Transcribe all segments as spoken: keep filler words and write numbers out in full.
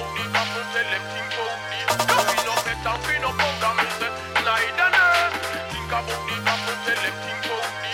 about the people, tell them think about me. No, we no better, we no powder, me say, neither nor. Think about the people, tell them think about me.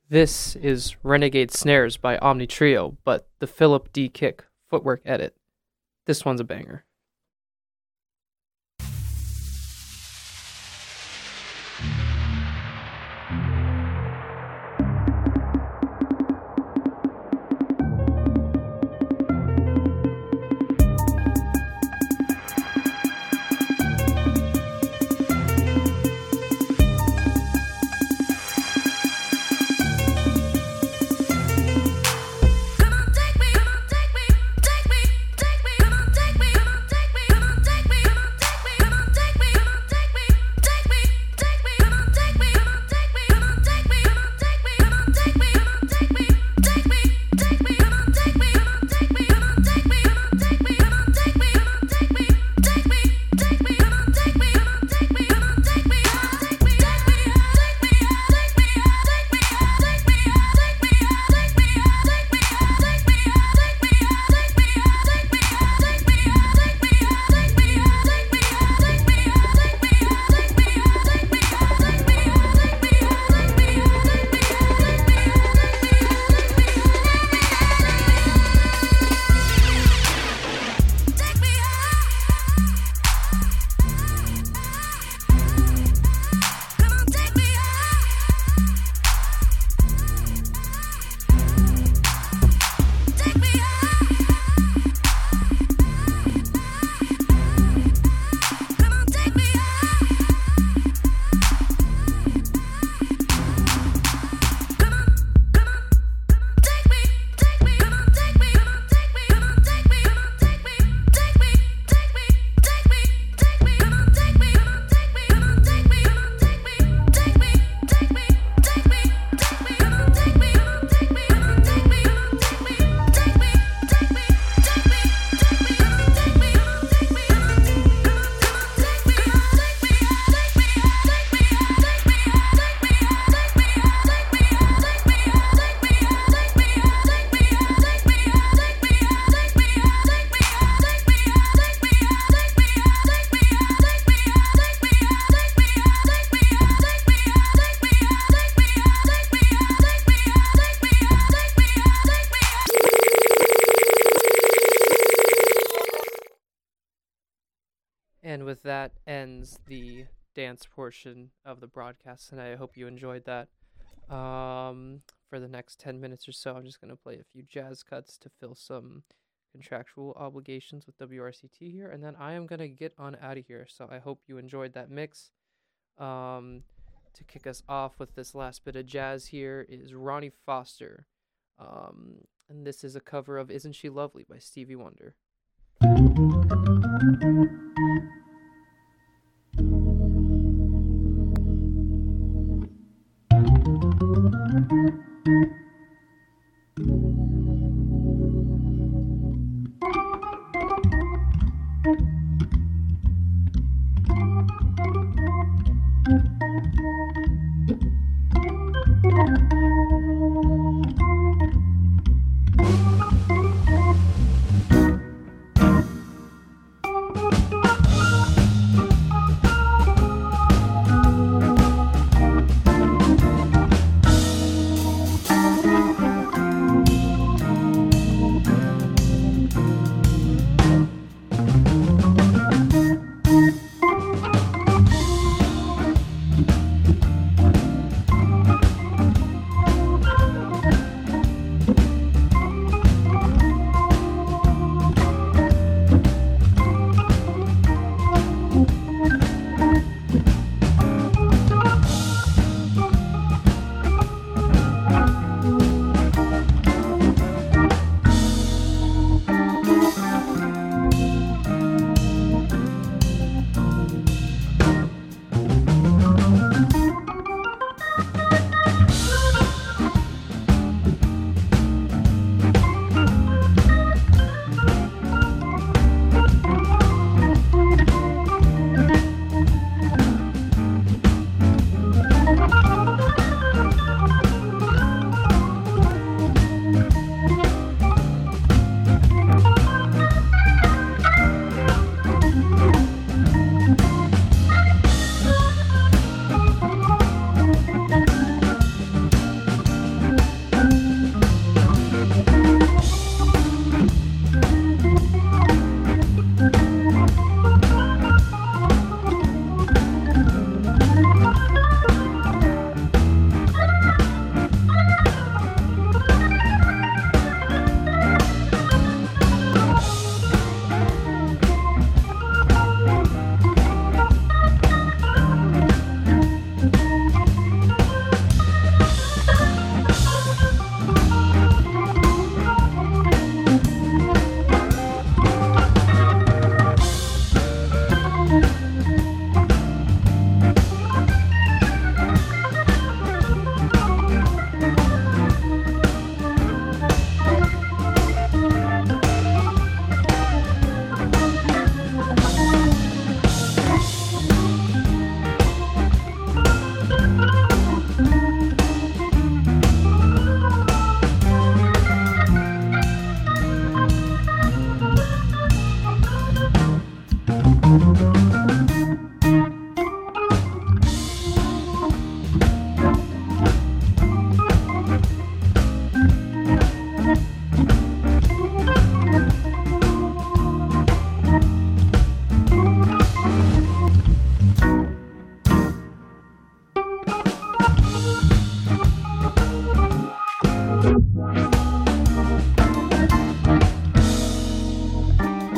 This is Renegade Snares by Omni Trio, but the Philip D. Kick footwork edit. This one's a banger. And with that ends the dance portion of the broadcast, and I hope you enjoyed that. Um, for the next ten minutes or so, I'm just going to play a few jazz cuts to fill some contractual obligations with W R C T here, and then I am going to get on out of here. So I hope you enjoyed that mix. Um, to kick us off with this last bit of jazz here is Ronnie Foster. Um, and this is a cover of Isn't She Lovely by Stevie Wonder.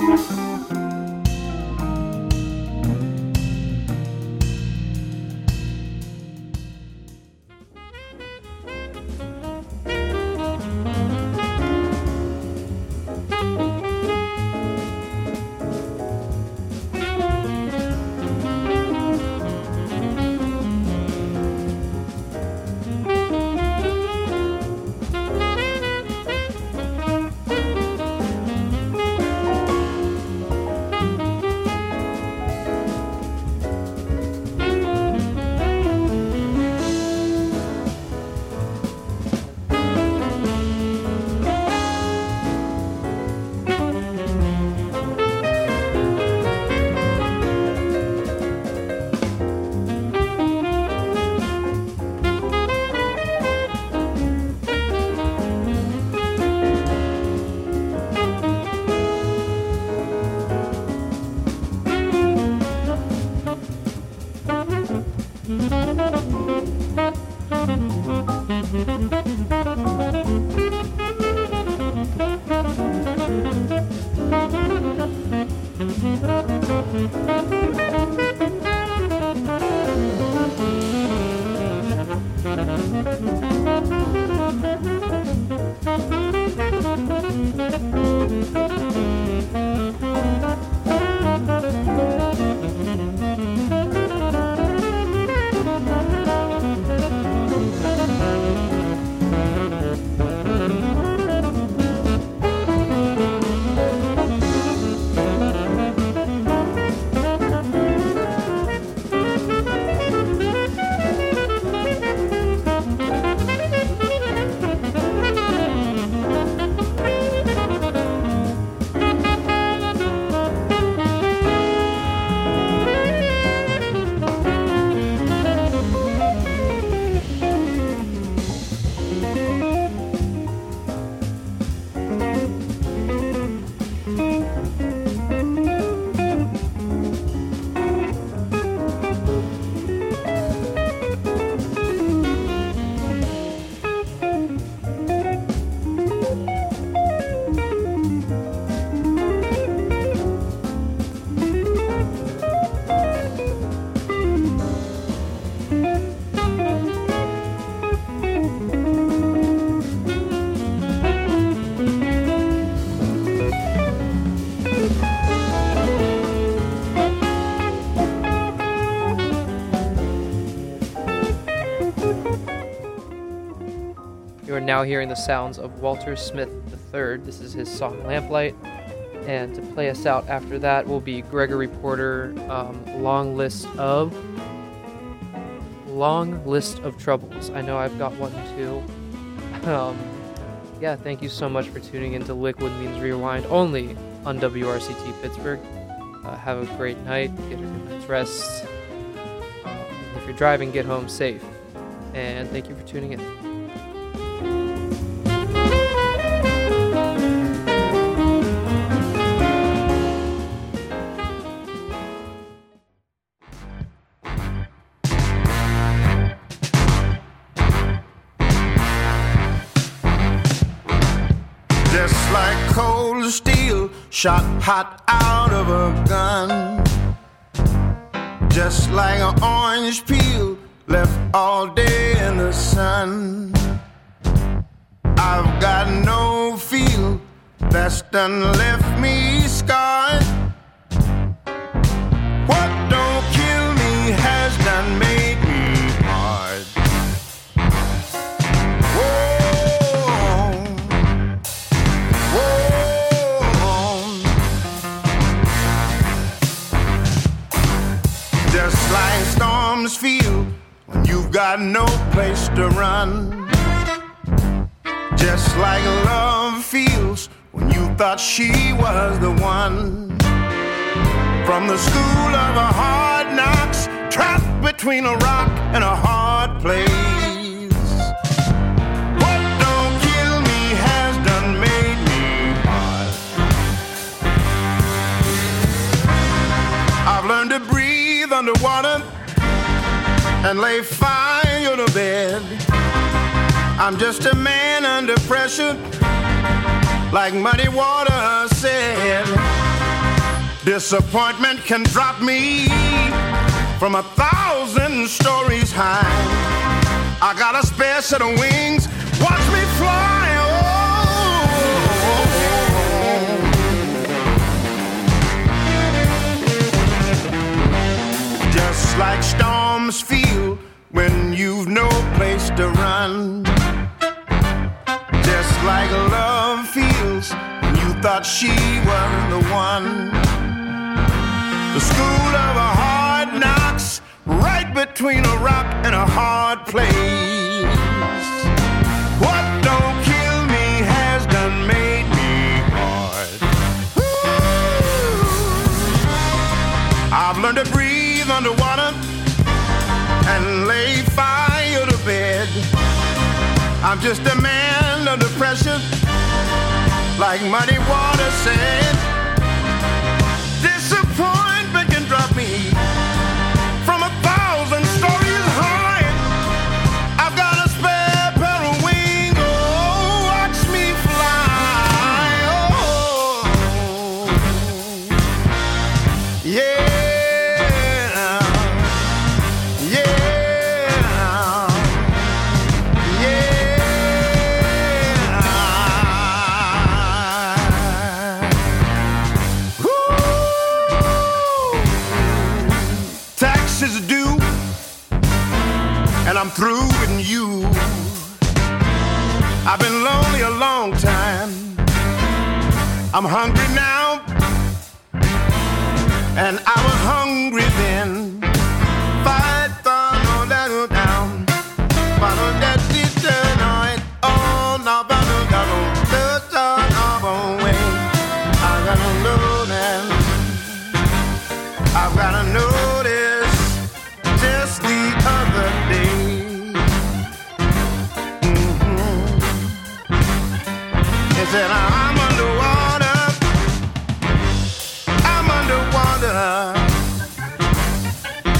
You are now hearing the sounds of Walter Smith the third. This is his song Lamplight. And to play us out after that will be Gregory Porter, um, Long List of... Long List of Troubles. I know I've got one too. Um, yeah, thank you so much for tuning into Liquid Means Rewind, only on W R C T Pittsburgh. Uh, have a great night. Get a good night's rest. Um, if you're driving, get home safe. And thank you for tuning in. Just like cold steel shot hot out of a gun, just like an orange peel left all day in the sun. I've got no feel that's done left me scarred. What don't kill me has done made me hard. Whoa, whoa. Just like storms feel when you've got no place to run. Just like love feels when you thought she was the one. From the school of a hard knocks, trapped between a rock and a hard place. What don't kill me has done made me hard. I've learned to breathe underwater and lay fire to bed. I'm just a man under pressure, like Muddy Water said. Disappointment can drop me from a thousand stories high. I got a spare set of wings, watch me fly. Oh. Just like storms feel when you've no place to run. Just like love feels when you thought she was the one. The school of a hard knocks, right between a rock and a hard place. What don't kill me has done made me hard. Ooh. I've learned to breathe underwater and lay fire to bed. I'm just a man under pressure, like Muddy Water said. Disappointment can drop me from a thousand stories high. I've got a spare pair of wings, oh, watch me fly. Oh, yeah. Is due, and I'm through with you. I've been lonely a long time. I'm hungry now, and I was hungry then. Fight for no that down, follow that determined. Oh no, follow that the turn of away. I gotta know that. I've gotta know this. Just the other day, mm-hmm. It said I'm underwater, I'm underwater,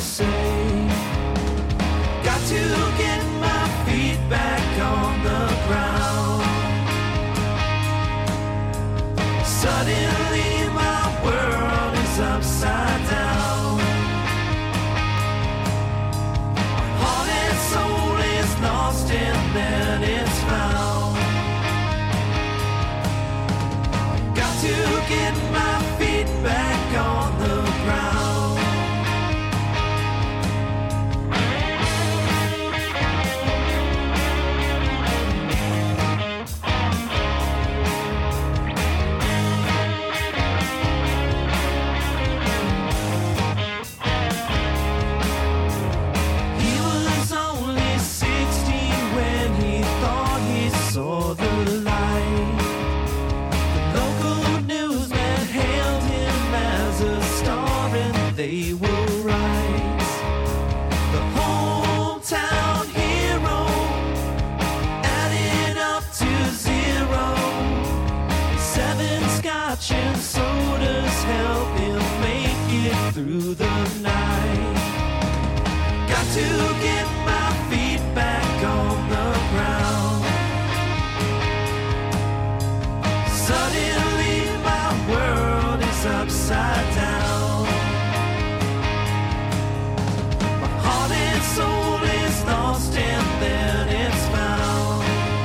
say. Got to get my feet back on the ground. Suddenly my world is upside down. Heart and soul is lost and then it's found. Got to get my feet back on the ground. Saw the light. The local newsman hailed him as a star, and they will rise. The hometown hero added up to zero. Seven scotch and sodas help him make it through the night. Got to get my feet back on the ground. Suddenly my world is upside down. My heart and soul is lost and then it's found.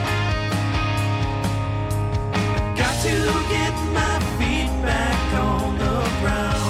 Got to get my feet back on the ground.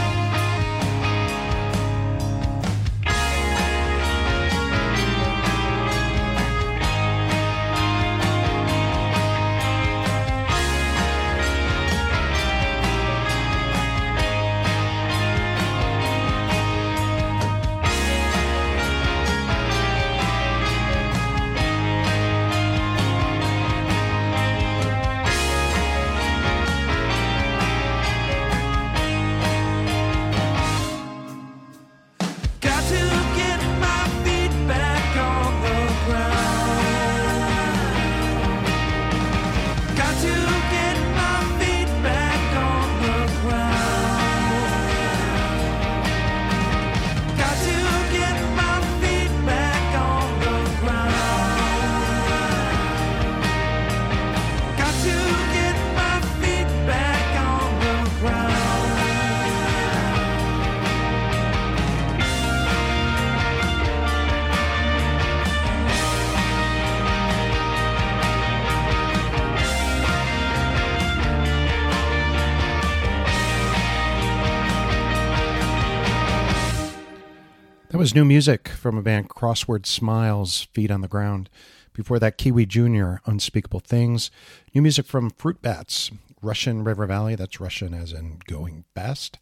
That was new music from a band, Crossword Smiles, Feet on the Ground. Before that, Kiwi Junior, Unspeakable Things. New music from Fruit Bats, Russian River Valley. That's Russian as in going fast.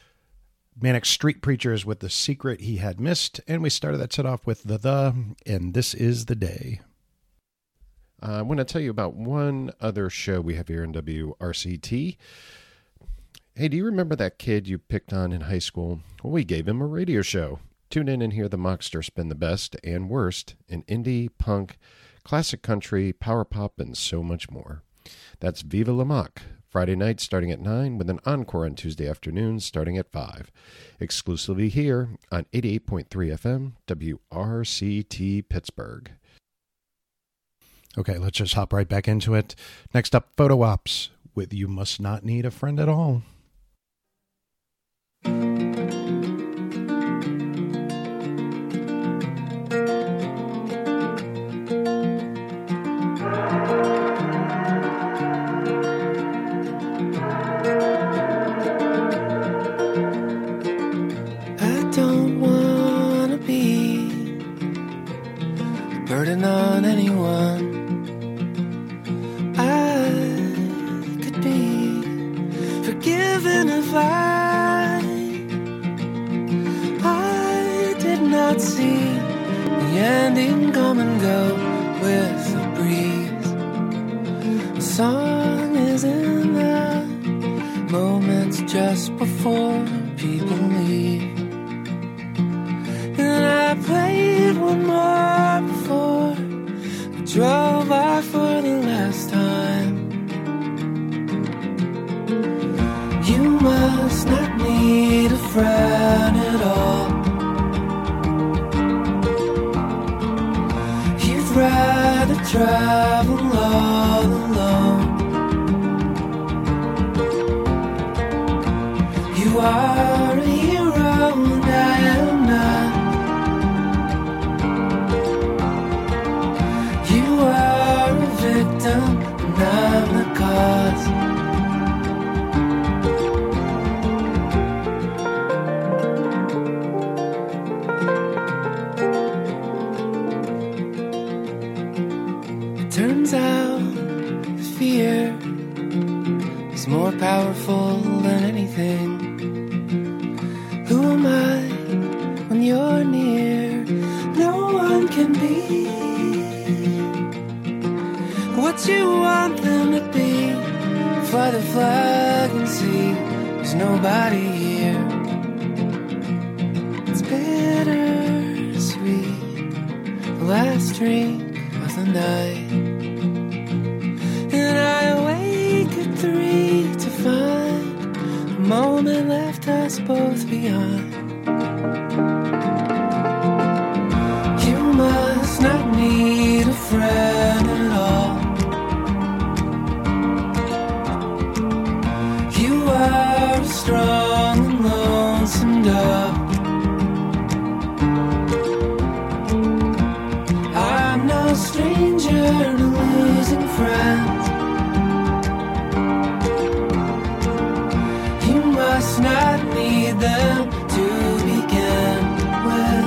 Manic Street Preachers with The Secret He Had Missed. And we started that set off with The The, and This Is the Day. Uh, I want to tell you about one other show we have here in W R C T. Hey, do you remember that kid you picked on in high school? Well, we gave him a radio show. Tune in and hear the Mockster spin the best and worst in indie, punk, classic country, power pop, and so much more. That's Viva La Mock, Friday night starting at nine, with an encore on Tuesday afternoons starting at five. Exclusively here on eighty-eight point three F M, W R C T Pittsburgh. Okay, let's just hop right back into it. Next up, Photo Ops with You Must Not Need a Friend at All. Burden on anyone. I could be forgiven if I I did not see the ending come and go with the breeze. The song is in the moments just before people leave. And I played one more before we drove off for the last time. You must not need a friend at all. rather travel all alone. You are a hero and I am not. You are a victim and I'm the cause. It turns out fear is more powerful than anything. Who am I when you're near? No one can be what you want them to be. Fly the flag and see there's nobody here. It's bittersweet, the last drink of the night. And I awake at three to find the moment left us both behind. You must not need a friend at all. You are a strong and lonesome dove. I'm no stranger to losing friends. You must not need them to begin with.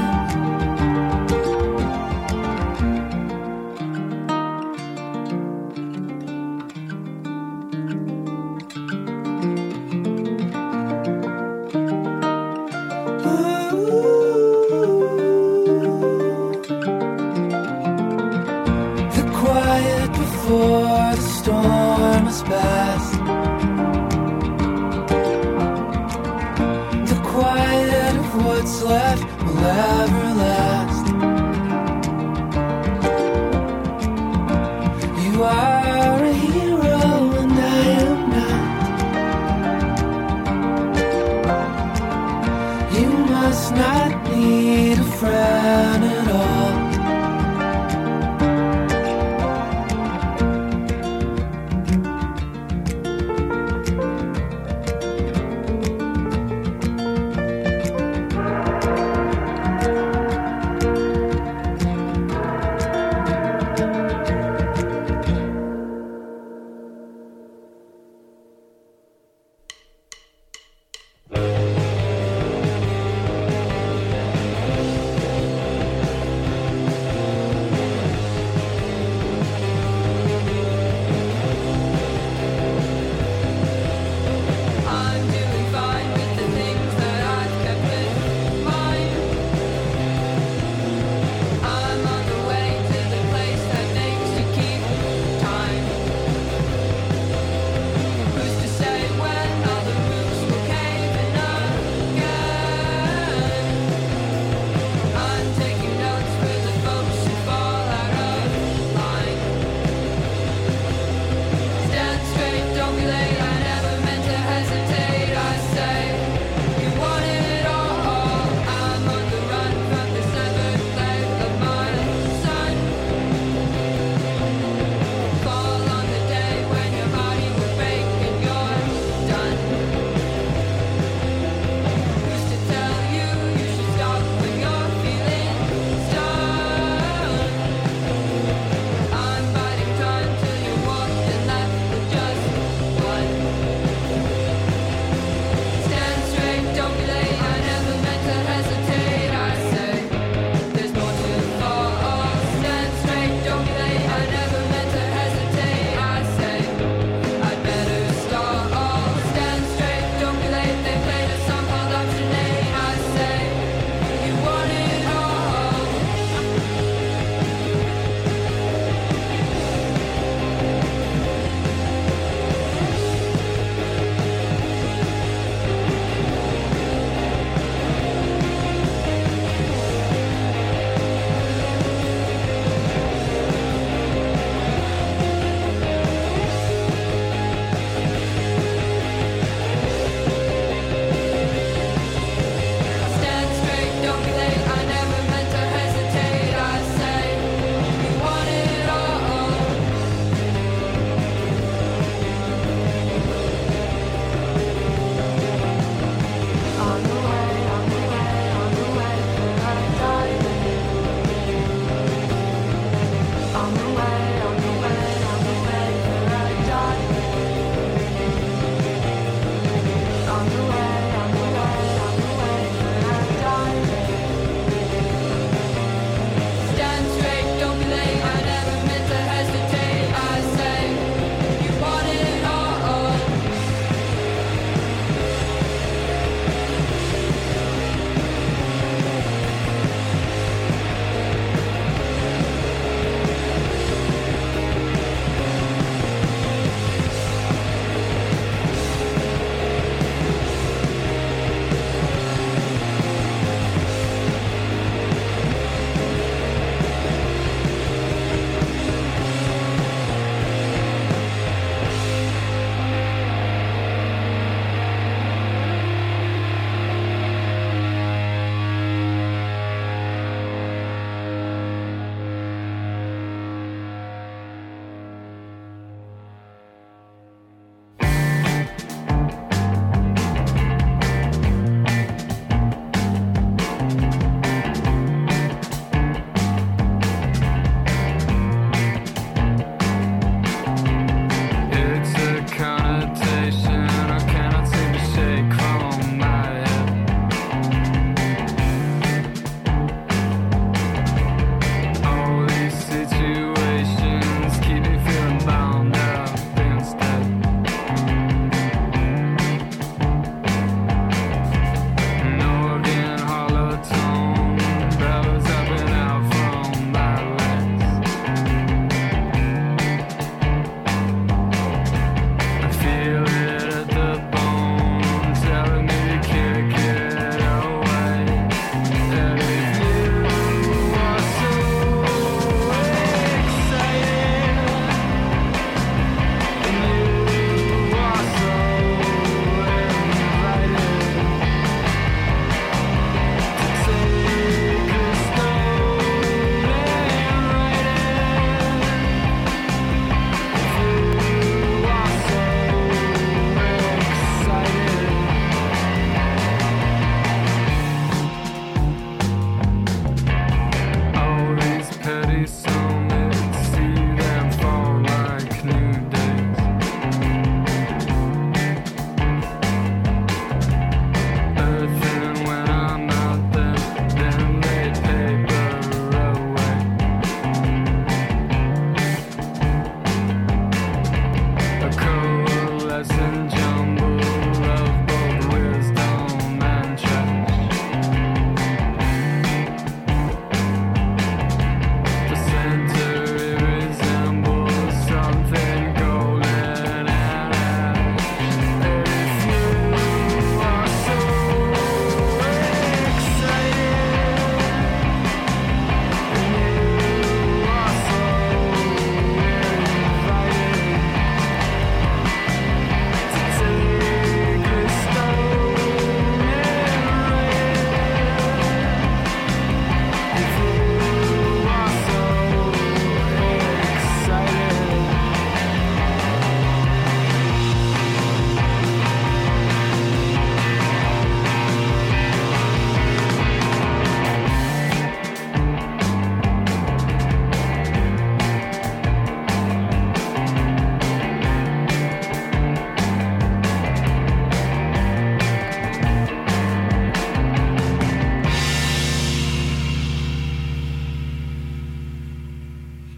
The quiet before the storm is past. The quiet of what's left will ever last. You are a hero and I am not. You must not need a friend at all.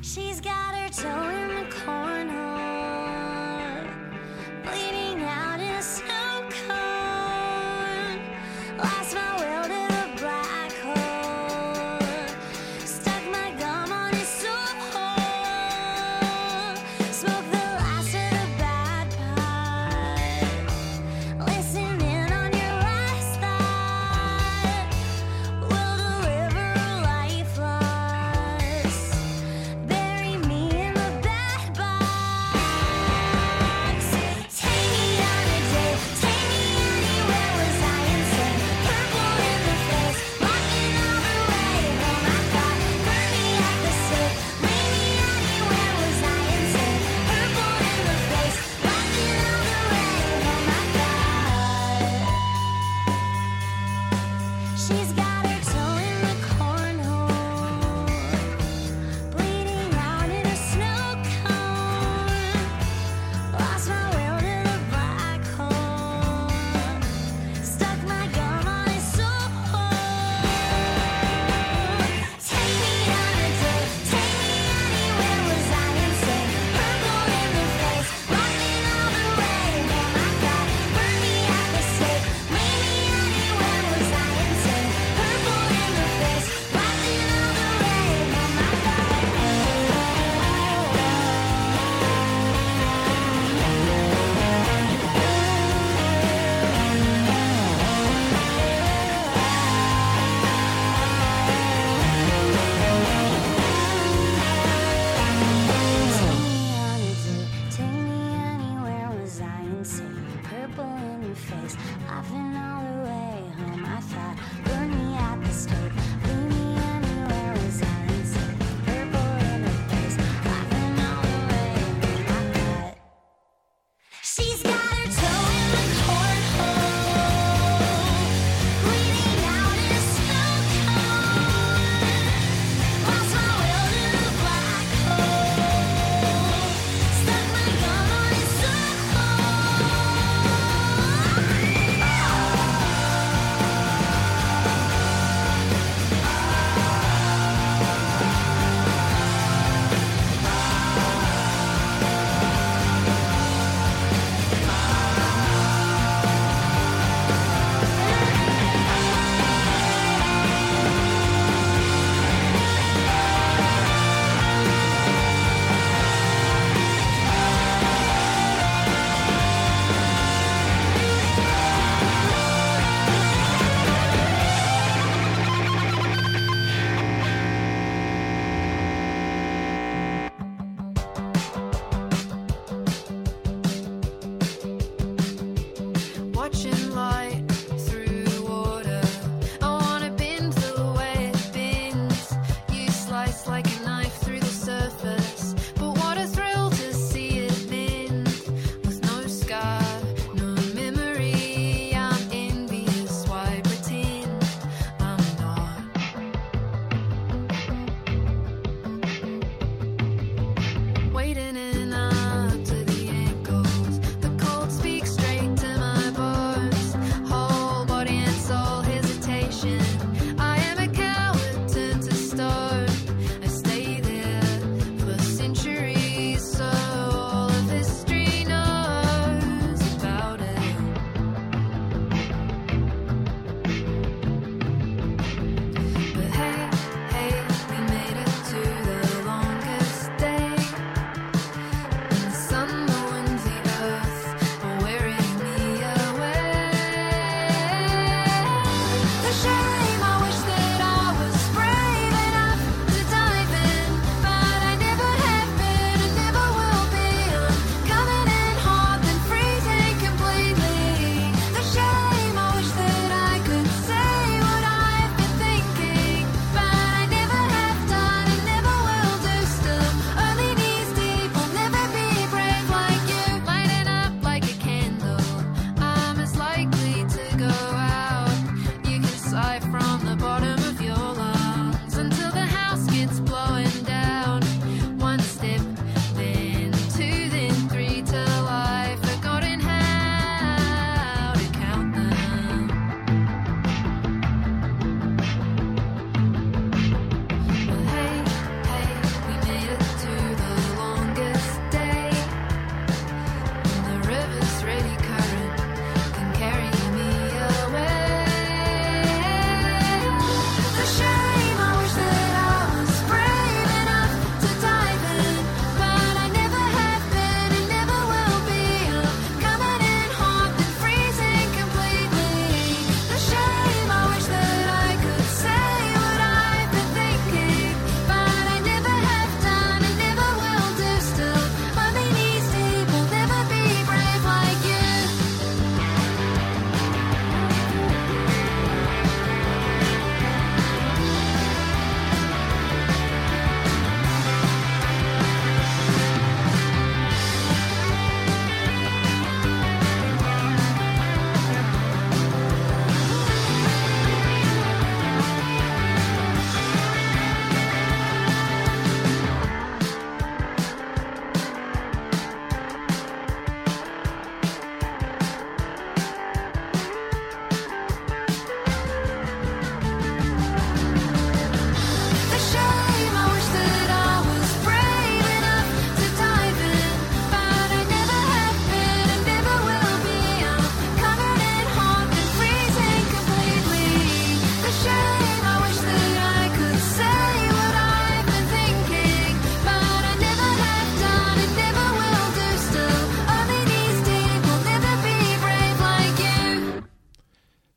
She's got her toe in the corner, bleeding out in a snow cone. Lost my will to the black hole, stuck my gum on his soul. Smoke the last of the bad pipe, listen in on your last thought. Will deliver a life lost, bury me in the bad.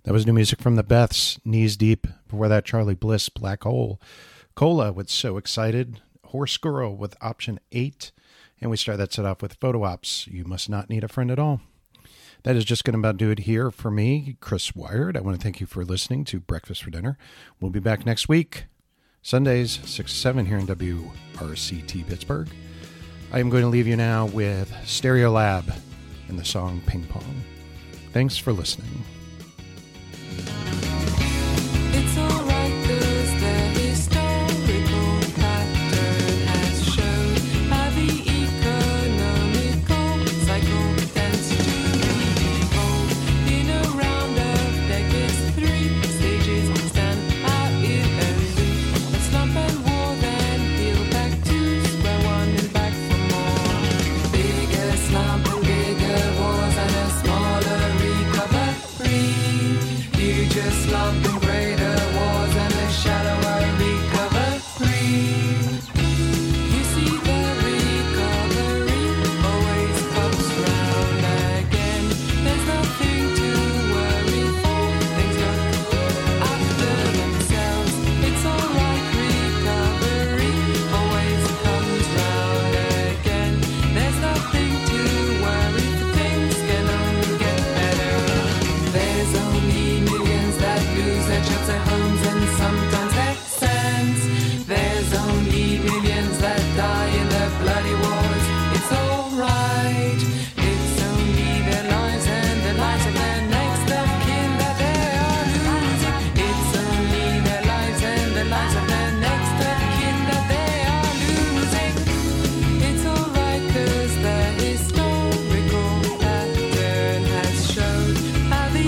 That was new music from the Beths, Knees Deep. Before that, Charlie Bliss, Black Hole. Cola with So Excited. Horse Girl with Option eight. And we start that set off with Photo Ops, You Must Not Need a Friend at All. That is just going to about do it here for me, Chris Wired. I want to thank you for listening to Breakfast for Dinner. We'll be back next week, Sundays, six to seven here in W R C T Pittsburgh. I am going to leave you now with Stereolab and the song Ping Pong. Thanks for listening. It's alright, 'cause the historical pattern has shown how the economical cycle tends to evolve. In a round of decades, three stages stand out in a loop. A slump and war, then heal back to square one and back for more. Bigger slump and bigger wars and a smaller recovery. Future slump and greater wars and a shallower recovery. You see the recovery always comes round again. There's nothing to worry for. Things look after themselves. It's alright, recovery always comes round again. There's nothing to worry for. Things can only get better. There's only millions that lose their jobs, their homes, and sometimes their sense. There's only millions that die in the bloody wars. It's alright. It's only their lives and the lives of their next of kin that they are losing. It's only their lives and the lives of their next of kin that they are losing. It's alright, 'cause the historical pattern has shown how the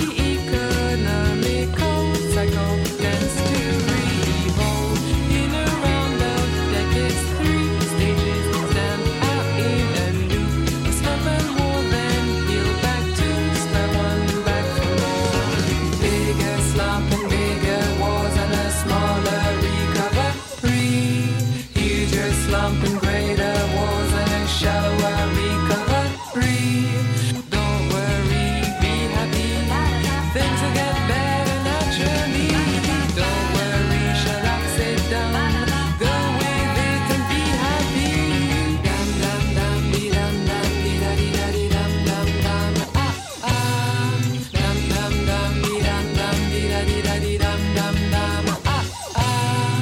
economical cycle tends to revolve. In a round of decades, three stages stand out in a loop. A slump and war, then heal back to square one, back for more. Bigger slump and bigger wars and a smaller recovery. Huger slump and greater wars and a shallower recovery. Don't worry, be happy. Things will get better naturally. Don't worry, shut up, sit down. Go with it and be happy. Dum dum dum dee dum dum dee da dee da dee dum dum dum ah ah. Dum dum dum dee dum dum dee da dee da dee dum dum dum ah ah.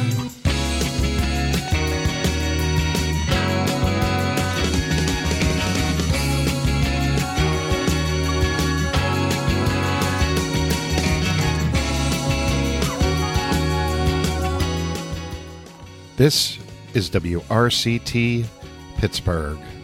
This is W R C T Pittsburgh.